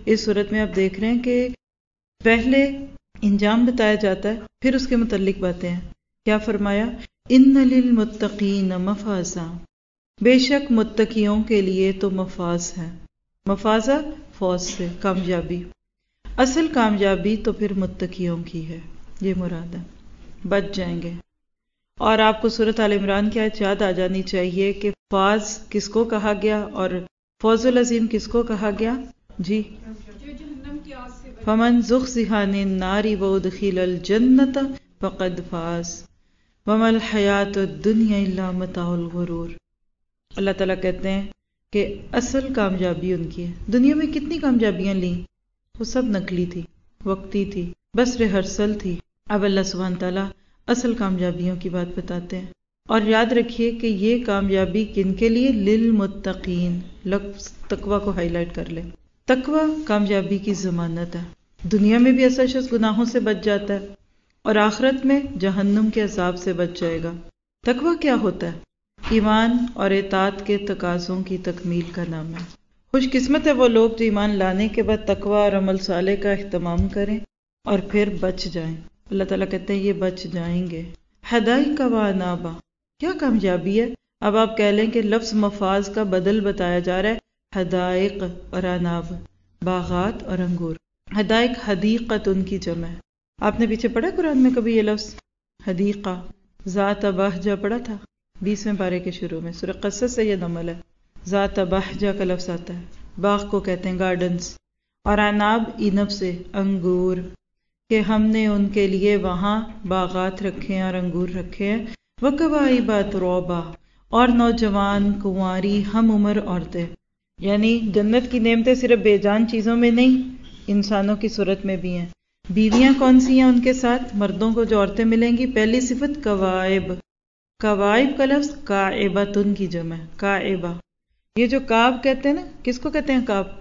اس صورت میں آپ دیکھ رہے ہیں کہ پہلے انجام بتایا جاتا ہے، پھر اس کے متعلق باتیں ہیں. کیا فرمایا؟ ان للمتقین مفازا، بے شک متقیوں کے لیے تو مفاز ہے. مفازہ فوز سے کامیابی، اصل کامیابی تو پھر متقیوں کی ہے، یہ مراد ہے، بچ جائیں گے. اور آپ کو سورۃ آل عمران کی آیت یاد آ جانی چاہیے کہ فاز کس کو کہا گیا اور فوز العظیم کس کو کہا گیا؟ جی، فمن زحزح عن النار وادخل الجنۃ فقد فاز وما الحیاۃ الدنیا الا متاع الغرور. اللہ تعالیٰ کہتے ہیں کہ اصل کامیابی ان کی ہے. دنیا میں کتنی کامیابیاں لیں، وہ سب نقلی تھی، وقتی تھی، بس ریہرسل تھی. اب اللہ سبحانہ تعالیٰ اصل کامیابیوں کی بات بتاتے ہیں. اور یاد رکھیے کہ یہ کامیابی کن کے لیے؟ للمتقین. لفظ تقوی کو ہائی لائٹ کر لیں. تقوی کامیابی کی ضمانت ہے. دنیا میں بھی ایسا شخص گناہوں سے بچ جاتا ہے اور آخرت میں جہنم کے عذاب سے بچ جائے گا. تقوی کیا ہوتا ہے؟ ایمان اور اطاعت کے تقاضوں کی تکمیل کا نام ہے. خوش قسمت ہے وہ لوگ جو ایمان لانے کے بعد تقوی اور عمل صالح کا اہتمام کریں اور پھر بچ جائیں. اللہ تعالیٰ کہتے ہیں یہ بچ جائیں گے. حدائق و انابا، کیا کامیابی ہے. اب آپ کہہ لیں کہ لفظ مفاز کا بدل بتایا جا رہا ہے، حدائق اور اناب، باغات اور انگور. حدائق حدیقت ان کی جمع ہے. آپ نے پیچھے پڑھا قرآن میں کبھی یہ لفظ حدیقہ؟ ذات بہجہ پڑھا تھا 20ویں پارے کے شروع میں، سورہ قصص سے یہ نمل ہے. ذات بہجہ کا لفظ آتا ہے، باغ کو کہتے ہیں گارڈنز. اور عناب اینب سے، انگور، کہ ہم نے ان کے لیے وہاں باغات رکھے ہیں اور انگور رکھے ہیں. وکواعب اترابا، اور نوجوان کنواری ہم عمر عورتیں. یعنی جنت کی نعمتیں صرف بے جان چیزوں میں نہیں، انسانوں کی صورت میں بھی ہیں. بیویاں کون سی ہیں ان کے ساتھ؟ مردوں کو جو عورتیں ملیں گی، پہلی صفت قوائب. قوائب کا لفظ قائبتن کی جمع ہے، قائبہ. یہ جو کعب کہتے ہیں نا، کس کو کہتے ہیں کعب؟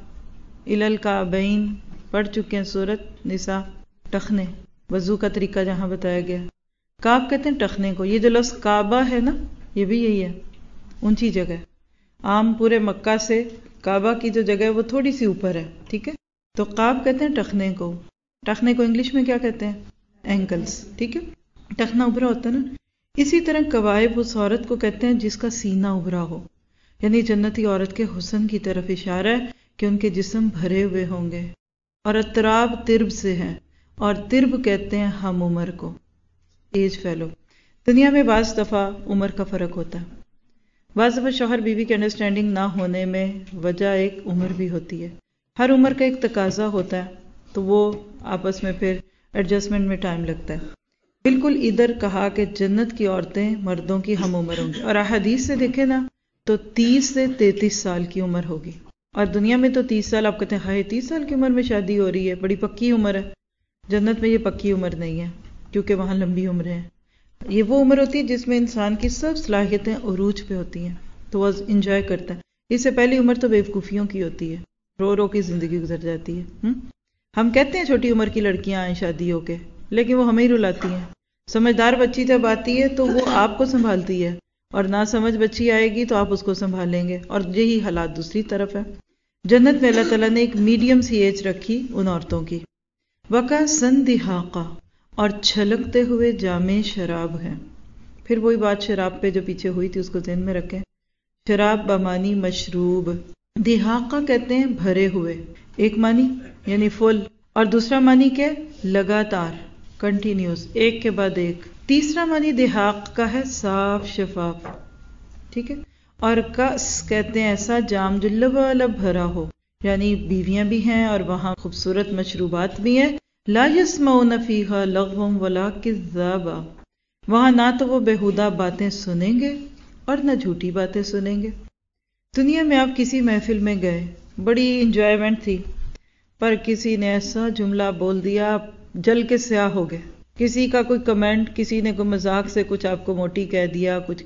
الالکعبین، پڑھ چکے ہیں سورۃ نساء. ٹخنے، وضو کا طریقہ جہاں بتایا گیا. کعب کہتے ہیں ٹخنے کو. یہ جو لفظ کعبہ ہے نا، یہ بھی یہی ہے، اونچی جگہ. عام پورے مکہ سے کعبہ کی جو جگہ ہے وہ تھوڑی سی اوپر ہے، ٹھیک ہے. تو قعب کہتے ہیں ٹخنے کو. ٹخنے کو انگلش میں کیا کہتے ہیں؟ اینکلز، ٹھیک ہے. ٹخنا ابھرا ہوتا ہے نا. اسی طرح قوائب اس عورت کو کہتے ہیں جس کا سینہ ابھرا ہو. یعنی جنتی عورت کے حسن کی طرف اشارہ ہے کہ ان کے جسم بھرے ہوئے ہوں گے. اور اطراب ترب سے ہیں، اور ترب کہتے ہیں ہم عمر کو، ایج فیلو. دنیا میں بعض دفعہ عمر کا فرق ہوتا ہے. بعض دفعہ شوہر بیوی کی انڈرسٹینڈنگ نہ ہونے میں وجہ ایک عمر بھی ہوتی ہے. ہر عمر کا ایک تقاضا ہوتا ہے، تو وہ آپس میں پھر ایڈجسٹمنٹ میں ٹائم لگتا ہے. بالکل ادھر کہا کہ جنت کی عورتیں مردوں کی ہم عمر ہوں گی. اور احادیث سے دیکھیں نا تو 30 سے 33 سال کی عمر ہوگی. اور دنیا میں تو 30 سال، آپ کہتے ہیں ہائے 30 سال کی عمر میں شادی ہو رہی ہے، بڑی پکی عمر ہے. جنت میں یہ پکی عمر نہیں ہے، کیونکہ وہاں لمبی عمریں ہیں. یہ وہ عمر ہوتی ہے جس میں انسان کی سب صلاحیتیں عروج پہ ہوتی ہیں، تو وہ انجوائے کرتا ہے. اس سے پہلی عمر تو بیوقوفیوں کی ہوتی ہے، رو رو کی زندگی گزر جاتی ہے. ہم کہتے ہیں چھوٹی عمر کی لڑکیاں آئیں شادی ہو کے، لیکن وہ ہمیں ہی رلاتی ہیں. سمجھدار بچی جب آتی ہے تو وہ آپ کو سنبھالتی ہے، اور نہ سمجھ بچی آئے گی تو آپ اس کو سنبھالیں گے. اور یہی حالات دوسری طرف ہے. جنت میں اللہ تعالیٰ نے ایک میڈیم سی ایج رکھی ان عورتوں کی. وَكَأْسًا دِهَاقًا، اور چھلکتے ہوئے جامع شراب ہیں. پھر وہی بات شراب پہ جو پیچھے ہوئی تھی اس کو ذہن میں رکھیں. شراب بمانی مشروب، دہاقہ کہتے ہیں بھرے ہوئے. ایک معنی یعنی فل، اور دوسرا معنی کیا؟ لگاتار، کنٹینیوس، ایک کے بعد ایک. تیسرا معنی دہاق کا ہے صاف شفاف، ٹھیک ہے. اور کأس کہتے ہیں ایسا جام جو لبالب بھرا ہو، یعنی بیویاں بھی ہیں اور وہاں خوبصورت مشروبات بھی ہیں. لا يسمعون فیہا لغوا ولا کذابا، وہاں نہ تو وہ بیہودہ باتیں سنیں گے اور نہ جھوٹی باتیں سنیں گے. دنیا میں آپ کسی محفل میں گئے، بڑی انجوائمنٹ تھی، پر کسی نے ایسا جملہ بول دیا آپ جل کے سیاہ ہو گئے. کسی کا کوئی کمنٹ، کسی نے کوئی مذاق سے کچھ آپ کو موٹی کہہ دیا، کچھ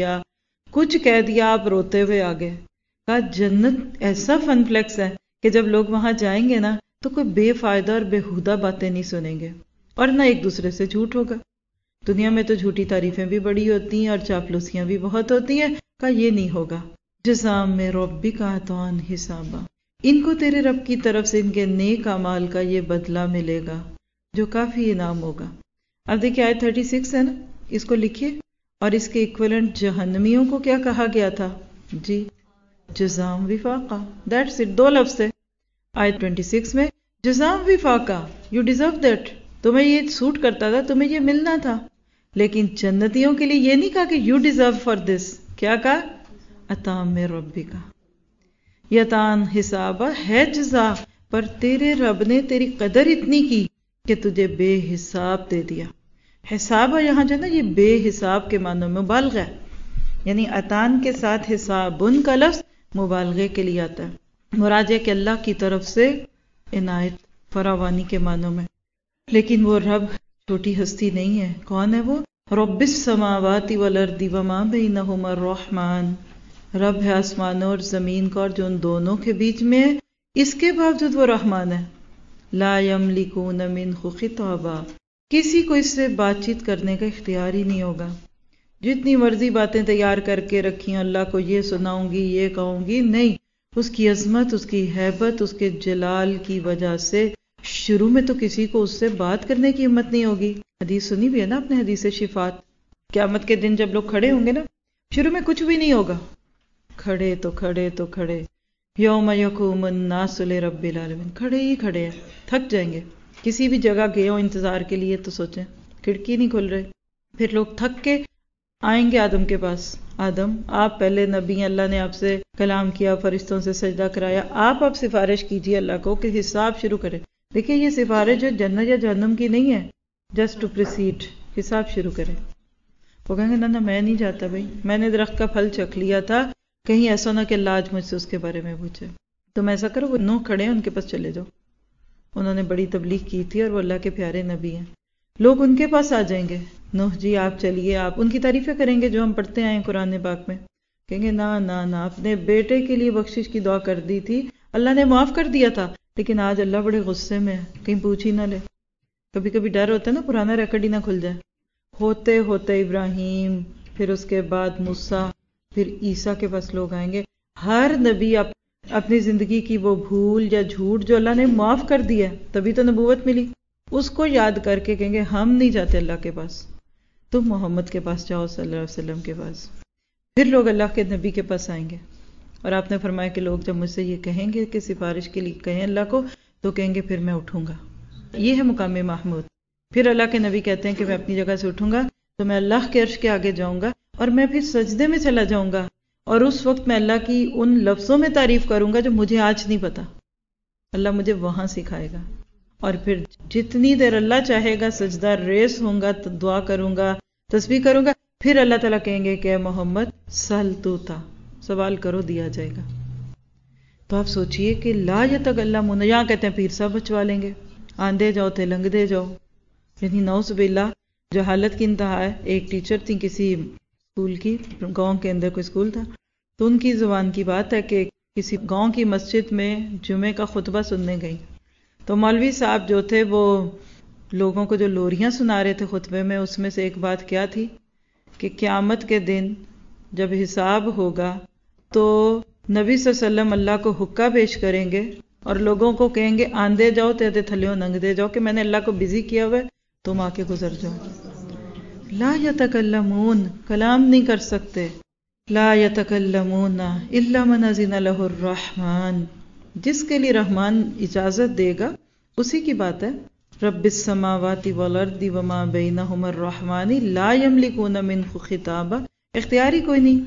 کہہ دیا، آپ روتے ہوئے آ گئے. کہا جنت ایسا فن فلیکس ہے کہ جب لوگ وہاں جائیں گے نا تو کوئی بے فائدہ اور بیہودہ باتیں نہیں سنیں گے، اور نہ ایک دوسرے سے جھوٹ ہوگا. دنیا میں تو جھوٹی تعریفیں بھی بڑی ہوتی ہیں اور چاپلوسیاں بھی بہت ہوتی ہیں. کہا یہ نہیں ہوگا. جزاء من ربک عطاء حسابا، ان کو تیرے رب کی طرف سے ان کے نیک اعمال کا یہ بدلہ ملے گا جو کافی انعام ہوگا۔ اب دیکھیں آیت 36 ہے نا، اس کو لکھیے، اور اس کے ایکویلنٹ جہنمیوں کو کیا کہا گیا تھا؟ جی جزام وفاقہ، دیٹس اٹ، دو لفظ ہے آیت 26 میں، جزام وفاقہ، یو ڈیزرو دیٹ، تمہیں یہ سوٹ کرتا تھا، تمہیں یہ ملنا تھا۔ لیکن جنتیوں کے لیے یہ نہیں کہا کہ یو ڈیزرو فار دس، کیا کہا؟ عطاء من ربک، یتان حسابہ ہے جزا، پر تیرے رب نے تیری قدر اتنی کی کہ تجھے بے حساب دے دیا۔ حساب یہاں جو ہے نا، یہ بے حساب کے معنوں میں مبالغہ ہے، یعنی عطان کے ساتھ حسابن کا لفظ مبالغے کے لیے آتا ہے، مراد ہے کہ اللہ کی طرف سے عنایت فراوانی کے معنوں میں۔ لیکن وہ رب چھوٹی ہستی نہیں ہے، کون ہے وہ؟ رب السماوات والارض وما بینہما الرحمن، رب ہے آسمانوں اور زمین کا اور جو ان دونوں کے بیچ میں ہے، اس کے باوجود وہ رحمان ہے۔ لا یملکون منہ خطابا، کسی کو اس سے بات چیت کرنے کا اختیار ہی نہیں ہوگا۔ جتنی مرضی باتیں تیار کر کے رکھی اللہ کو، یہ سناؤں گی، یہ کہوں گی، نہیں، اس کی عظمت، اس کی ہیبت، اس کے جلال کی وجہ سے شروع میں تو کسی کو اس سے بات کرنے کی ہمت نہیں ہوگی۔ حدیث سنی بھی ہے نا اپنے، حدیث شفاعت، قیامت کے دن جب لوگ کھڑے ہوں گے نا، شروع میں کچھ بھی نہیں ہوگا، کھڑے تو کھڑے تو کھڑے، یوم یقوم الناس لرب العالمین، کھڑے ہی کھڑے ہیں، تھک جائیں گے۔ کسی بھی جگہ گئے ہو انتظار کے لیے تو سوچیں، کھڑکی نہیں کھل رہے، پھر لوگ تھک کے آئیں گے آدم کے پاس، آدم آپ پہلے نبی ہیں، اللہ نے آپ سے کلام کیا، فرشتوں سے سجدہ کرایا، آپ اب سفارش کیجیے اللہ کو کہ حساب شروع کرے۔ دیکھیں یہ سفارش جو جنت یا جہنم کی نہیں ہے، جسٹ ٹو پروسیڈ، حساب شروع کرے۔ وہ کہیں گے نہ میں نہیں جاتا بھائی، میں نے درخت کا پھل چکھ لیا تھا، کہیں ایسا نہ کہ اللہ آج مجھ سے اس کے بارے میں پوچھے۔ تم ایسا کرو، وہ 9 کھڑے ہیں ان کے پاس چلے جاؤ، انہوں نے بڑی تبلیغ کی تھی اور وہ اللہ کے پیارے نبی ہیں، لوگ ان کے پاس آ جائیں گے، نوح جی آپ چلیے، آپ ان کی تعریفیں کریں گے جو ہم پڑھتے آئے ہیں قرآن پاک میں، کہیں گے نہ نہ نہ، اپنے بیٹے کے لیے بخشش کی دعا کر دی تھی، اللہ نے معاف کر دیا تھا، لیکن آج اللہ بڑے غصے میں ہے، کہیں پوچھ ہی نہ لے۔ کبھی کبھی ڈر ہوتا ہے نا پرانا ریکارڈ ہی نہ کھل جائے۔ ہوتے ہوتے ابراہیم، پھر اس کے بعد موسیٰ، پھر عیسیٰ کے پاس لوگ آئیں گے، ہر نبی اپنی زندگی کی وہ بھول یا جھوٹ جو اللہ نے معاف کر دیا ہے، تبھی تو نبوت ملی، اس کو یاد کر کے کہیں گے ہم نہیں جاتے اللہ کے پاس، تم محمد کے پاس جاؤ صلی اللہ علیہ وسلم کے پاس۔ پھر لوگ اللہ کے نبی کے پاس آئیں گے، اور آپ نے فرمایا کہ لوگ جب مجھ سے یہ کہیں گے کہ سفارش کے لیے کہیں اللہ کو، تو کہیں گے پھر میں اٹھوں گا، یہ ہے مقام محمود۔ پھر اللہ کے نبی کہتے ہیں کہ میں اپنی جگہ سے اٹھوں گا تو میں اللہ کے عرش کے آگے جاؤں گا، اور میں پھر سجدے میں چلا جاؤں گا، اور اس وقت میں اللہ کی ان لفظوں میں تعریف کروں گا جو مجھے آج نہیں پتا، اللہ مجھے وہاں سکھائے گا، اور پھر جتنی دیر اللہ چاہے گا سجدہ ریز ہوں گا، دعا کروں گا، تسبیح کروں گا، پھر اللہ تعالیٰ کہیں گے کہ اے محمد سل تو تھا، سوال کرو دیا جائے گا۔ تو آپ سوچئے کہ لا یتکلمون، یہاں کہتے ہیں پیر صاحب بچوا لیں گے، آندھے جاؤ تھے لنگ دے جاؤ، یعنی نعوذ باللہ جو حالت کی انتہا ہے۔ ایک ٹیچر تھی کسی اسکول کی، گاؤں کے اندر کوئی اسکول تھا، تو ان کی زبان کی بات ہے کہ کسی گاؤں کی مسجد میں جمعے کا خطبہ سننے گئی، تو مولوی صاحب جو تھے وہ لوگوں کو جو لوریاں سنا رہے تھے خطبے میں، اس میں سے ایک بات کیا تھی کہ قیامت کے دن جب حساب ہوگا تو نبی صلی اللہ علیہ وسلم اللہ کو حقہ پیش کریں گے اور لوگوں کو کہیں گے آندھے جاؤ تے تھلیوں ننگ دے جاؤ، کہ میں نے اللہ کو بزی کیا ہوا ہے، تم آ کے گزر جاؤ۔ لا یتکلمون، کلام نہیں کر سکتے، لا یتکلمون الا من اذن له الرحمن، جس کے لیے رحمان اجازت دے گا اسی کی بات ہے۔ رب السماوات والارض وما بینہما الرحمن لا یملکون منہ خطابا، اختیاری کوئی نہیں۔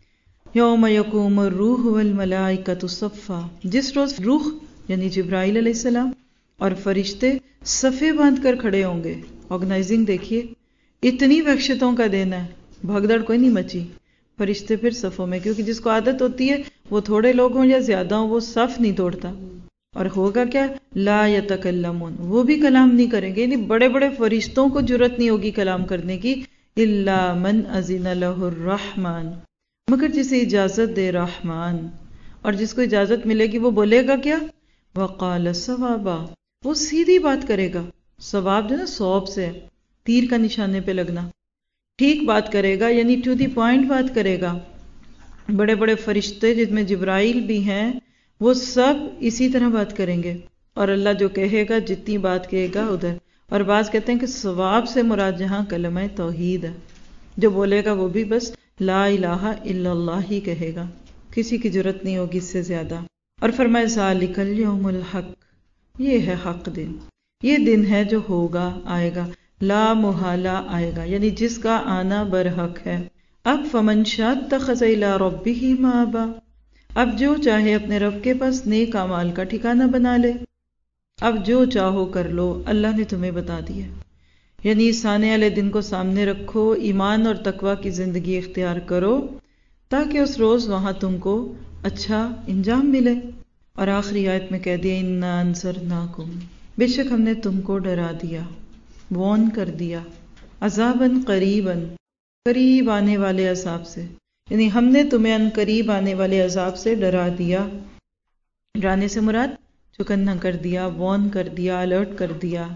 یوم یقوم الروح والملائکۃ صفا، جس روز روح یعنی جبرائیل علیہ السلام اور فرشتے صفے باندھ کر کھڑے ہوں گے۔ آرگنائزنگ دیکھیے، اتنی وحشتوں کا دن ہے، بھگدڑ کوئی نہیں مچی، فرشتے پھر صفوں میں، کیونکہ جس کو عادت ہوتی ہے وہ تھوڑے لوگ ہوں یا زیادہ ہوں وہ صف نہیں توڑتا۔ اور ہوگا کیا؟ لا یتکلمون، وہ بھی کلام نہیں کریں گے، یعنی بڑے بڑے فرشتوں کو جرت نہیں ہوگی کلام کرنے کی، الا من اذن له الرحمن، مگر جسے اجازت دے رحمان، اور جس کو اجازت ملے گی وہ بولے گا کیا؟ وقال صوابا، وہ سیدھی بات کرے گا۔ ثواب جو نا صواب سے ہے، تیر کا نشانے پہ لگنا، ٹھیک بات کرے گا، یعنی ٹو دی پوائنٹ بات کرے گا۔ بڑے بڑے فرشتے جس میں جبرائیل بھی ہیں وہ سب اسی طرح بات کریں گے، اور اللہ جو کہے گا جتنی بات کہے گا ادھر. اور بعض کہتے ہیں کہ ثواب سے مراد جہاں کلمہ توحید ہے، جو بولے گا وہ بھی بس لا الہ الا اللہ ہی کہے گا، کسی کی جرت نہیں ہوگی اس سے زیادہ. اور فرمائے ذالک الیوم الحق، یہ ہے حق دن، یہ دن ہے جو ہوگا، آئے گا، لا محالہ آئے گا، یعنی جس کا آنا برحق ہے. اب فمن شاء اتخذ الی ربہ مآبا، اب جو چاہے اپنے رب کے پاس نیک اعمال کا ٹھکانہ بنا لے. اب جو چاہو کر لو، اللہ نے تمہیں بتا دیا. یعنی اس آنے والے دن کو سامنے رکھو، ایمان اور تقوی کی زندگی اختیار کرو تاکہ اس روز وہاں تم کو اچھا انجام ملے. اور آخری آیت میں کہہ دیا انا انذرناکم، بے شک ہم نے تم کو ڈرا دیا، وارن کر دیا، عذاباً قریباً، قریب آنے والے عذاب سے، یعنی ہم نے تمہیں ان قریب آنے والے عذاب سے ڈرا دیا. ڈرانے سے مراد چکنا کر دیا، وارن کر دیا، الرٹ کر دیا.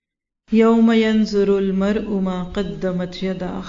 یوم ینظر المرء ما قدمت یداہ،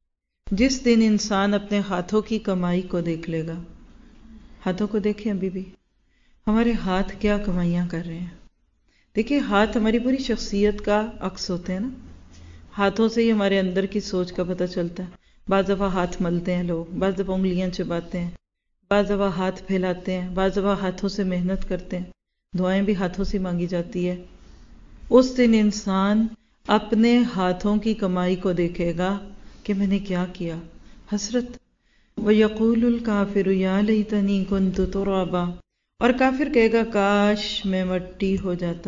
جس دن انسان اپنے ہاتھوں کی کمائی کو دیکھ لے گا. ہاتھوں کو دیکھیں ابھی بھی ہمارے ہاتھ کیا کمائیاں کر رہے ہیں. دیکھیں ہاتھ ہماری پوری شخصیت کا عکس ہوتے ہیں نا، ہاتھوں سے ہی ہمارے اندر کی سوچ کا پتہ چلتا ہے. بعض دفعہ ہاتھ ملتے ہیں لوگ، بعض دفعہ انگلیاں چباتے ہیں، بعض دفعہ ہاتھ پھیلاتے ہیں، بعض دفعہ ہاتھوں سے محنت کرتے ہیں، دعائیں بھی ہاتھوں سے مانگی جاتی ہے. اس دن انسان اپنے ہاتھوں کی کمائی کو دیکھے گا کہ میں نے کیا کیا، حسرت. وَيَقُولُ الْكَافِرُ يَا لَيْتَنِي كُنْتُ تُرَابًا، اور کافر کہے گا کاش میں مٹی ہو جاتا،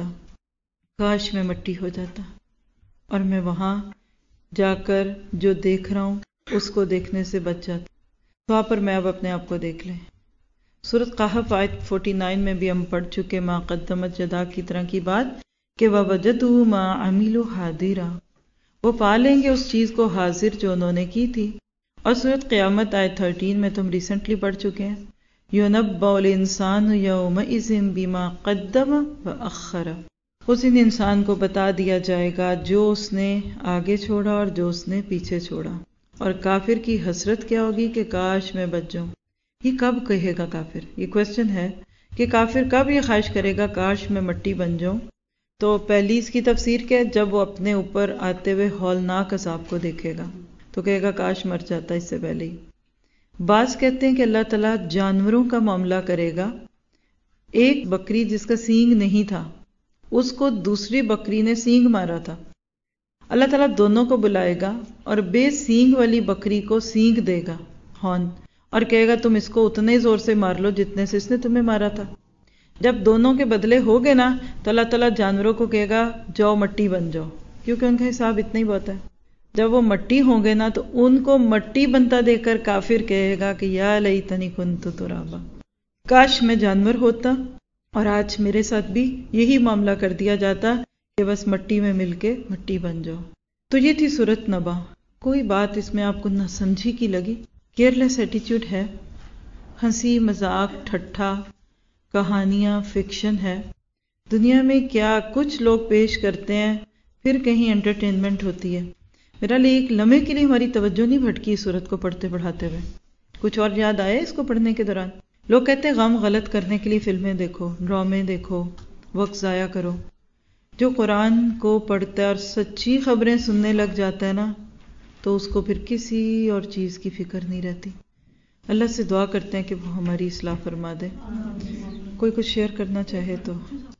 کاش میں مٹی ہو جاتا، اور میں وہاں جا کر جو دیکھ رہا ہوں اس کو دیکھنے سے بچ جاتا. تو وہاں پر میں اب اپنے آپ کو دیکھ لیں. سورۃ قحف آیت 49 میں بھی ہم پڑھ چکے ما قدمت یدا کی طرح کی بات کہ وَوَجَدُوا مَا عَمِلُوا حَاضِرًا، وہ پا لیں گے اس چیز کو حاضر جو انہوں نے کی تھی. اور سورۃ قیامت آیت 13 میں تم ریسنٹلی پڑھ چکے ہیں يُنَبَّأُ الْإِنسَانُ يَوْمَئِذٍ بِمَا قَدَّمَ وَأَخَّرَ، اس دن انسان کو بتا دیا جائے گا جو اس نے آگے چھوڑا اور جو اس نے پیچھے چھوڑا. اور کافر کی حسرت کیا ہوگی کہ کاش میں بچ جاؤں. یہ کب کہے گا کافر؟ یہ کوشچن ہے کہ کافر کب یہ خواہش کرے گا کاش میں مٹی بن جاؤں. تو پہلی اس کی تفسیر کیا ہے، جب وہ اپنے اوپر آتے ہوئے ہولناک عذاب کو دیکھے گا تو کہے گا کاش مر جاتا اس سے پہلے ہی. بعض کہتے ہیں کہ اللہ تعالیٰ جانوروں کا معاملہ کرے گا. ایک بکری جس کا سینگ نہیں تھا اس کو دوسری بکری نے سینگ مارا تھا، اللہ تعالیٰ دونوں کو بلائے گا اور بے سینگ والی بکری کو سینگ دے گا، ہارن، اور کہے گا تم اس کو اتنے زور سے مار لو جتنے سے اس نے تمہیں مارا تھا. جب دونوں کے بدلے ہو گئے نا تو اللہ تعالیٰ جانوروں کو کہے گا جاؤ مٹی بن جاؤ، کیونکہ ان کا حساب اتنا ہی بہت ہے. جب وہ مٹی ہوں گے نا تو ان کو مٹی بنتا دیکھ کر کافر کہے گا کہ یا لیتنی کنت ترابا، کاش میں جانور ہوتا اور آج میرے ساتھ بھی یہی معاملہ کر دیا جاتا کہ بس مٹی میں مل کے مٹی بن جاؤ. تو یہ تھی سورۃ نبا. کوئی بات اس میں آپ کو نہ سمجھی کی لگی؟ کیئرلیس ایٹیچیوڈ ہے، ہنسی مذاق ٹھٹھا، کہانیاں، فکشن ہے. دنیا میں کیا کچھ لوگ پیش کرتے ہیں، پھر کہیں انٹرٹینمنٹ ہوتی ہے. میرا لیے ایک لمحے کے لیے ہماری توجہ نہیں بھٹکی اس سورت کو پڑھتے پڑھاتے ہوئے. کچھ اور یاد آئے اس کو پڑھنے کے دوران؟ لوگ کہتے ہیں غم غلط کرنے کے لیے فلمیں دیکھو، ڈرامے دیکھو، وقت ضائع کرو. جو قرآن کو پڑھتا ہے اور سچی خبریں سننے لگ جاتا ہے نا تو اس کو پھر کسی اور چیز کی فکر نہیں رہتی. اللہ سے دعا کرتے ہیں کہ وہ ہماری اصلاح فرما دے. کوئی کچھ شیئر کرنا چاہے تو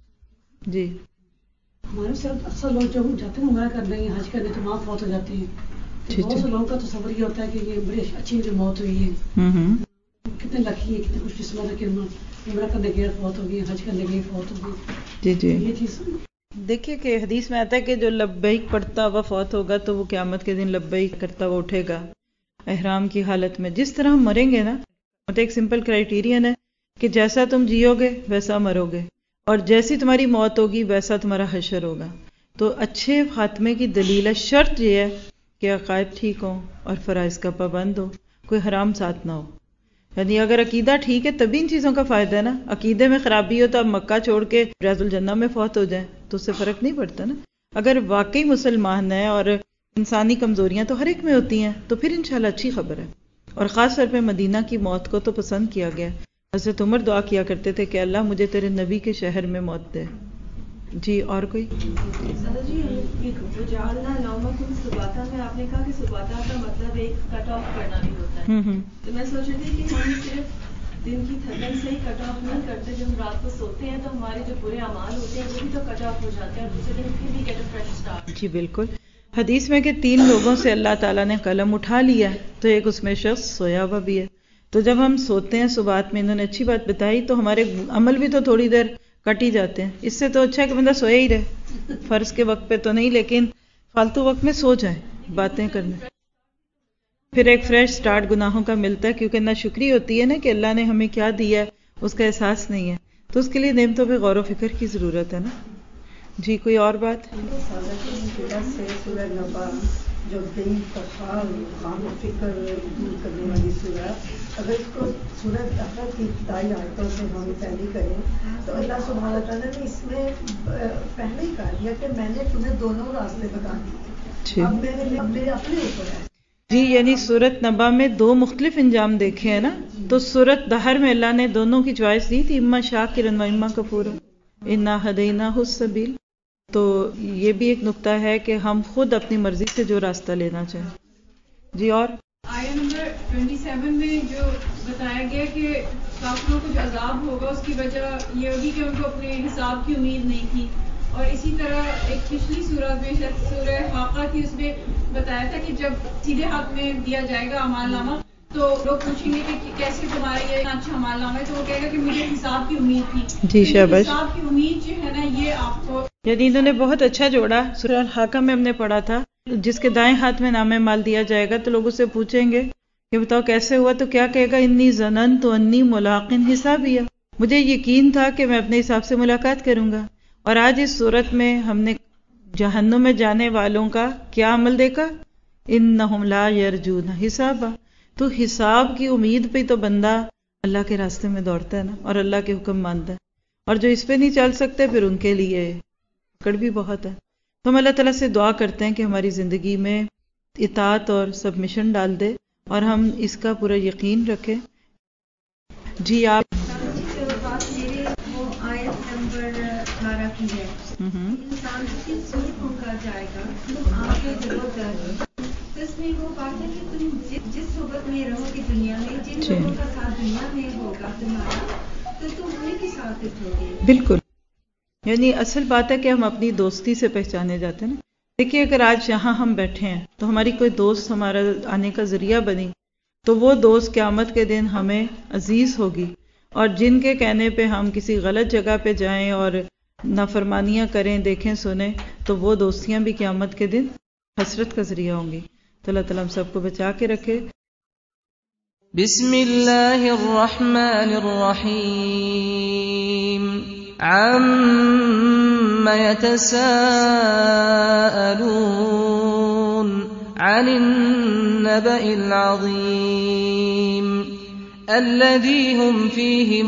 جی. ہمارے ساتھ اکثر لوگ جب جاتے ہیں عمرہ کرنے یا حج کرنے تو وہاں فوت ہو جاتے ہیں. بہت سے لوگوں کا تصور یہ ہوتا ہے کہ یہ بڑی اچھی موت ہوئی ہے، کتنے لکی ہے، کتنے خوش قسمت ہے کہ عمرہ کرنے گئے فوت ہو گئی، حج کرنے گئے فوت ہو گئی. جی جی یہ چیز دیکھیے کہ حدیث میں آتا ہے کہ جو لبیک پڑھتا ہوا فوت ہوگا تو وہ قیامت کے دن لبیک کرتا ہوا اٹھے گا احرام کی حالت میں. جس طرح ہم مریں گے نا، مطلب ایک سمپل کرائیٹیرین ہے کہ جیسا تم جیو گے ویسا مرو گے، اور جیسی تمہاری موت ہوگی ویسا تمہارا حشر ہوگا. تو اچھے خاتمے کی دلیل ہے، شرط یہ ہے کہ عقائد ٹھیک ہوں اور فرائض کا پابند ہو، کوئی حرام ساتھ نہ ہو. یعنی اگر عقیدہ ٹھیک ہے تبھی ان چیزوں کا فائدہ ہے نا. عقیدے میں خرابی ہو تو اب مکہ چھوڑ کے ریاض الجنہ میں فوت ہو جائیں تو اس سے فرق نہیں پڑتا نا. اگر واقعی مسلمان ہے اور انسانی کمزوریاں تو ہر ایک میں ہوتی ہیں تو پھر انشاءاللہ اچھی خبر ہے. اور خاص طور پہ مدینہ کی موت کو تو پسند کیا گیا. حضرت عمر دعا کیا کرتے تھے کہ اللہ مجھے تیرے نبی کے شہر میں موت دے. جی اور کوئی؟ جی وجعلنا نومکم سباتا میں آپ نے کہا کہ سباتا کا مطلب ایک کٹ آف کرنا بھی ہوتا ہے. تو میں سوچ رہی تھی کہ ہم صرف دن کی تھکن سے ہی کٹ آف نہیں کرتے، جب ہم رات کو سوتے ہیں تو ہمارے جو برے اعمال ہوتے ہیں وہ بھی تو کٹ آف ہو جاتے ہیں اور دوسرے دن پھر بھی گیٹ اے فریش اسٹارٹ. جی بالکل. حدیث میں کہ 3 لوگوں سے اللہ تعالیٰ نے قلم اٹھا لیا، تو ایک اس میں شخص سویا ہوا بھی ہے. تو جب ہم سوتے ہیں صبح میں، انہوں نے اچھی بات بتائی، تو ہمارے عمل بھی تو تھوڑی دیر کٹ ہی جاتے ہیں. اس سے تو اچھا ہے کہ بندہ سویا ہی رہے، فرض کے وقت پہ تو نہیں لیکن فالتو وقت میں سو جائے باتیں کرنے. پھر ایک فریش سٹارٹ گناہوں کا ملتا ہے، کیونکہ ناشکری ہوتی ہے نا کہ اللہ نے ہمیں کیا دیا ہے اس کا احساس نہیں ہے، تو اس کے لیے نعمتوں پہ غور و فکر کی ضرورت ہے نا. جی کوئی اور بات؟ سورہ نبا جو دن کا غور و فکر دور کرنے والی سورہ، اگر اس کو سورہ بقرہ کی ابتدائی آیتوں سے ہم پہلی کریں تو اللہ سبحانہ تعالیٰ نے اس میں پہلے ہی کہا دیا کہ میں نے تمہیں دونوں راستے بتا دیے، اب میرے اپنے اوپر ہے. جی یعنی سورت نبا میں 2 مختلف انجام دیکھے ہیں نا، تو سورت دہر میں اللہ نے دونوں کی چوائس دی تھی، اما شاکرا و اما کفورا انا ہدیناہ السبیل. تو یہ بھی ایک نقطہ ہے کہ ہم خود اپنی مرضی سے جو راستہ لینا چاہیں. جی اور آیت نمبر 27 میں جو بتایا گیا کہ کافروں کو جو عذاب ہوگا اس کی وجہ یہ ہوگی کہ ان کو اپنے حساب کی امید نہیں تھی. اور اسی طرح ایک پچھلی سورت میں سورہ حاقہ کی، اس میں بتایا تھا کہ جب سیدھے ہاتھ میں دیا جائے گا اعمال نامہ تو لوگ پوچھیں گے کہ کیسے تمہارا یہ اچھا اعمال نامہ ہے، تو وہ کہے گا کہ مجھے حساب کی امید تھی. جی شاباش. حساب کی امید جو ہے نا یہ آپ کو، یعنی انہوں نے بہت اچھا جوڑا. سورہ الحاقہ میں ہم نے پڑھا تھا جس کے دائیں ہاتھ میں نامہ مال دیا جائے گا تو لوگ اسے پوچھیں گے کہ بتاؤ کیسے ہوا، تو کیا کہے گا انی ظننت انی ملاق حسابیہ، مجھے یقین تھا کہ میں اپنے حساب سے ملاقات کروں گا. اور آج اس صورت میں ہم نے جہنم میں جانے والوں کا کیا عمل دیکھا، انہم لا یرجون حسابا. تو حساب کی امید پہ تو بندہ اللہ کے راستے میں دوڑتا ہے نا اور اللہ کے حکم مانتا ہے، اور جو اس پہ نہیں چل سکتے پھر ان کے لیے پکڑ بھی بہت ہے. تو ہم اللہ تعالیٰ سے دعا کرتے ہیں کہ ہماری زندگی میں اطاعت اور سبمیشن ڈال دے اور ہم اس کا پورا یقین رکھیں. جی آپ وہ آیت نمبر 12 کی ہے، انسان کی صورت کو کہا جائے گا تم آگے جلو کر، تو اس میں وہ بات ہے کہ تم جس صحبت میں رہو گے دنیا میں، جن لوگوں کا ساتھ دنیا میں ہوگا تمہارا، تو تم انہیں کے ساتھ اٹھو گے. بالکل. یعنی اصل بات ہے کہ ہم اپنی دوستی سے پہچانے جاتے ہیں نا. دیکھیے اگر آج یہاں ہم بیٹھے ہیں تو ہماری کوئی دوست ہمارا آنے کا ذریعہ بنی، تو وہ دوست قیامت کے دن ہمیں عزیز ہوگی. اور جن کے کہنے پہ ہم کسی غلط جگہ پہ جائیں اور نافرمانیاں کریں، دیکھیں سنیں، تو وہ دوستیاں بھی قیامت کے دن حسرت کا ذریعہ ہوں گی. تو اللہ تعالیٰ ہم سب کو بچا کے رکھے. بسم اللہ الرحمن الرحیم. عَمَّ يَتَسَاءَلُونَ عَنِ النَّبَإِ الْعَظِيمِ الَّذِي هُمْ فِيهِ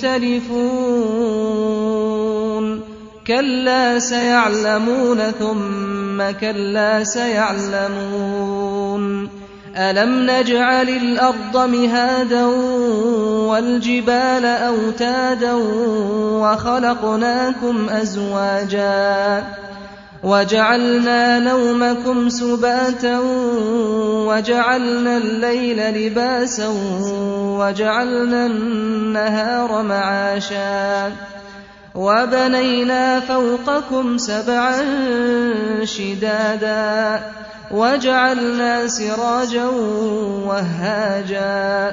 مُخْتَلِفُونَ كَلَّا سَيَعْلَمُونَ ثُمَّ كَلَّا سَيَعْلَمُونَ أَلَمْ نَجْعَلِ الْأَرْضَ مِهَادًا وَالْجِبَالَ أَوْتَادًا وَخَلَقْنَاكُمْ أَزْوَاجًا وَجَعَلْنَا نَوْمَكُمْ سُبَاتًا وَجَعَلْنَا اللَّيْلَ لِبَاسًا وَجَعَلْنَا النَّهَارَ مَعَاشًا وَبَنَيْنَا فَوْقَكُمْ سَبْعًا شِدَادًا وَجَعَلْنَا سِرَاجًا وَهَّاجًا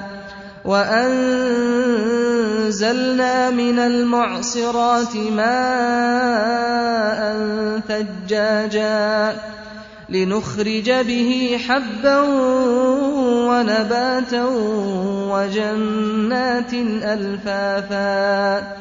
وَأَنزَلْنَا مِنَ الْمُعْصِرَاتِ مَاءً ثَجَّاجًا لِنُخْرِجَ بِهِ حَبًّا وَنَبَاتًا وَجَنَّاتٍ أَلْفَافًا.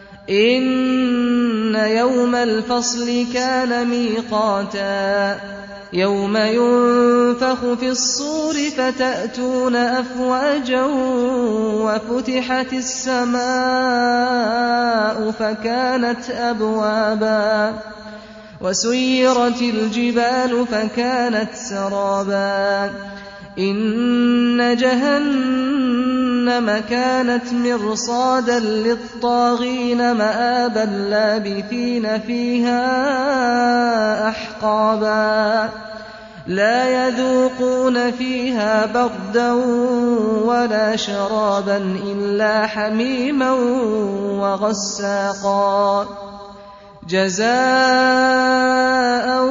إِنَّ يَوْمَ الْفَصْلِ كَانَ مِيقَاتًا يَوْمَ يُنفَخُ فِي الصُّورِ فَتَأْتُونَ أَفْوَاجًا وَفُتِحَتِ السَّمَاءُ فَكَانَتْ أَبْوَابًا وَسُيِّرَتِ الْجِبَالُ فَكَانَتْ سَرَابًا. إِنَّ جَهَنَّمَ جهنم كانت مرصادا للطاغين مآبا لابثين فيها أحقابا لا يذوقون فيها بردا ولا شرابا إلا حميما وغساقا جزاء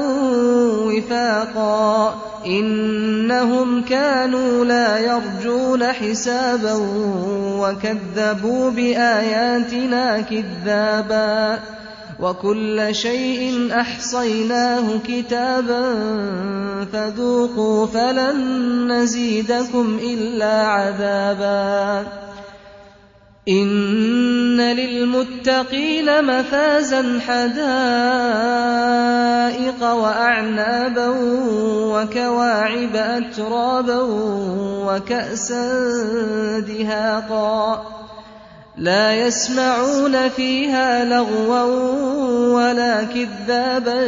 وفاقا إنهم كانوا لا يرجون حسابا وكذبوا بآياتنا كذابا وكل شيء أحصيناه كتابا فذوقوا فلن نزيدكم إلا عذابا إن للمتقين مفازا حدائق وأعنابا وكواعب أترابا وكأسا دهاقا لا يسمعون فيها لغوا ولا كذابا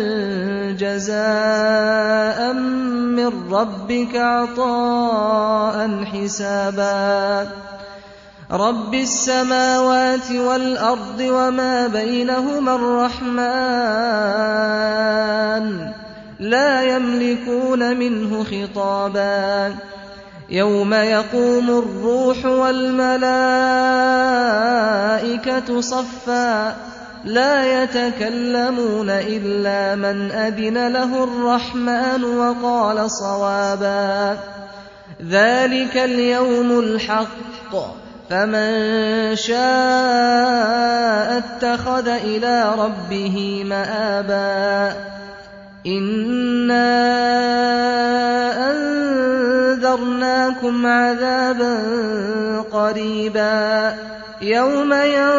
جزاء من ربك عطاء حسابا رب السماوات والأرض وما بينهما الرحمن لا يملكون منه خطابا يوم يقوم الروح والملائكة صفا لا يتكلمون إلا من أذن له الرحمن وقال صوابا ذلك اليوم الحق فمن شاء اتخذ إلى ربه مآبا إنا أنذرناكم عذابا قريبا يوم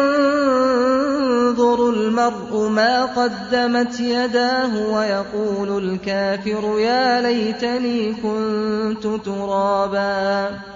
ينظر المرء ما قدمت يداه ويقول الكافر يا ليتني كنت ترابا